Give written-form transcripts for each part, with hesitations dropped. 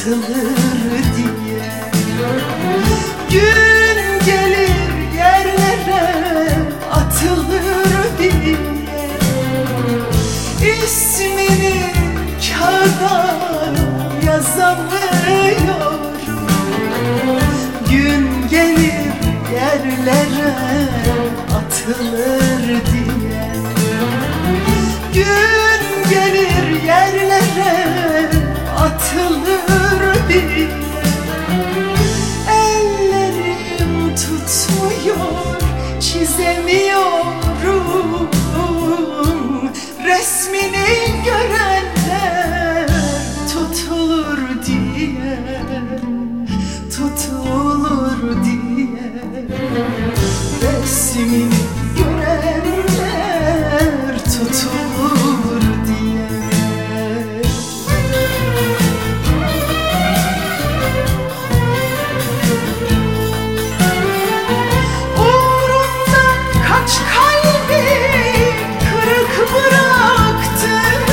atılır diye. Gün gelir yerlere atılır diye. İsmini kağıda yazamıyorum. Gün gelir yerlere atılır diye. Gün gelir yerlere atılır diye. Ellerim tutmuyor, çizemiyorum. Resmini görenler tutulur diye, tutulur diye. Resmini görenler tutulur diye. Uğrunda kaç kalbi kırık bıraktım.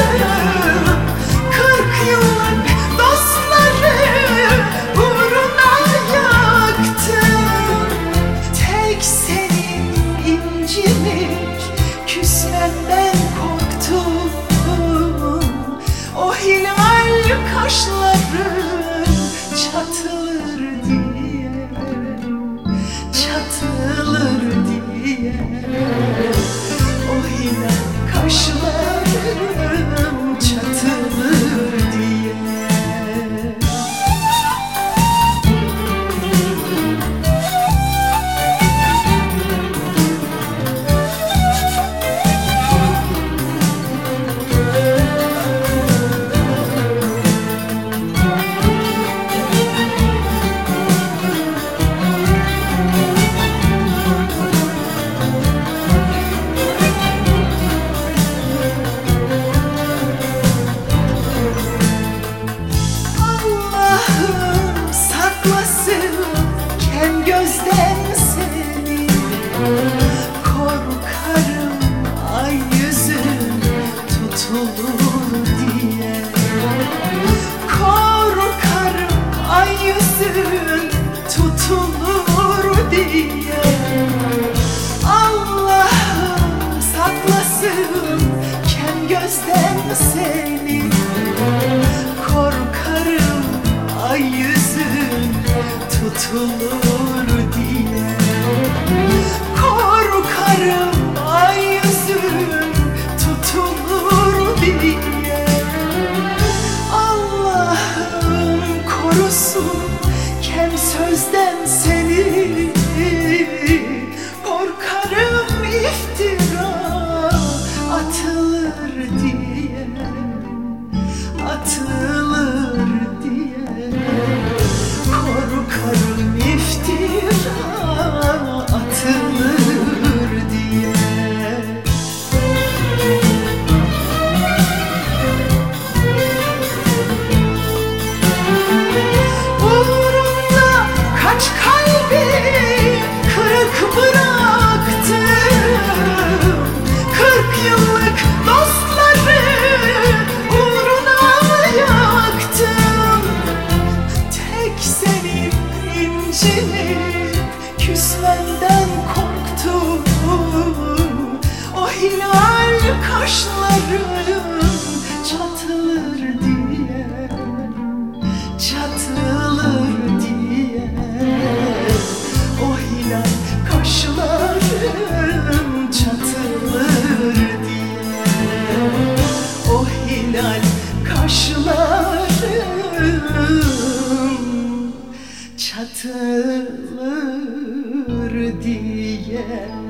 40 yıllık dostları uğruna yaktım. Tek senin incinip küsmenden korktum. O hilal kaşların çatılır diye, çatılır diye. O hilal kaşlarım çatılır diye. Gözden seni korkarım, ay yüzün tutulur diye. Korkarım, ay yüzün tutulur diye. Allah'ım saklasın kem gözden seni. Korkarım, ay yüzün tutulur diye. Korkarım, ay yüzün tutulur diye. Allah'ım korusun kem sözden seni. Korkarım iftira atılır diye, atılır diye. Korkarım iftira atılır diye. Uğrunda kaç kalbi kırık bıraktım. 40 yıllık dostları uğruna yaktım. Tek senin incinip küsmenden korktum. O hilal kaşların çatılır diye, çatılır diye. O hilal kaşların çatılır diye. O hilal kaşların çatılır diye.